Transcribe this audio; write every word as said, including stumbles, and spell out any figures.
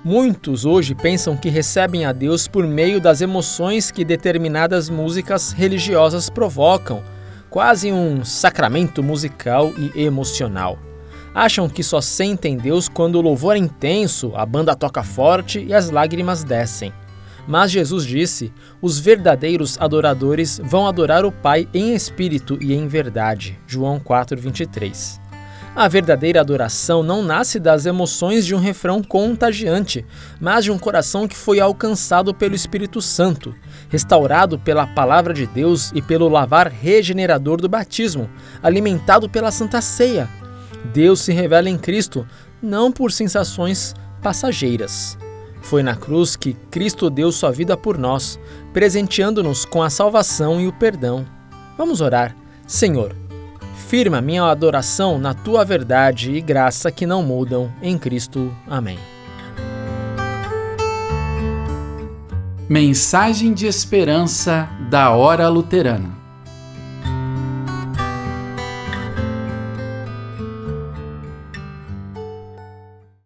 Muitos hoje pensam que recebem a Deus por meio das emoções que determinadas músicas religiosas provocam, quase um sacramento musical e emocional. Acham que só sentem Deus quando o louvor é intenso, a banda toca forte e as lágrimas descem. Mas Jesus disse: os verdadeiros adoradores vão adorar o Pai em espírito e em verdade. João quatro, vinte e três. A verdadeira adoração não nasce das emoções de um refrão contagiante, mas de um coração que foi alcançado pelo Espírito Santo, restaurado pela Palavra de Deus e pelo lavar regenerador do batismo, alimentado pela Santa Ceia. Deus se revela em Cristo, não por sensações passageiras. Foi na cruz que Cristo deu sua vida por nós, presenteando-nos com a salvação e o perdão. Vamos orar. Senhor, firma minha adoração na Tua verdade e graça que não mudam, em Cristo. Amém. Mensagem de esperança da Hora Luterana.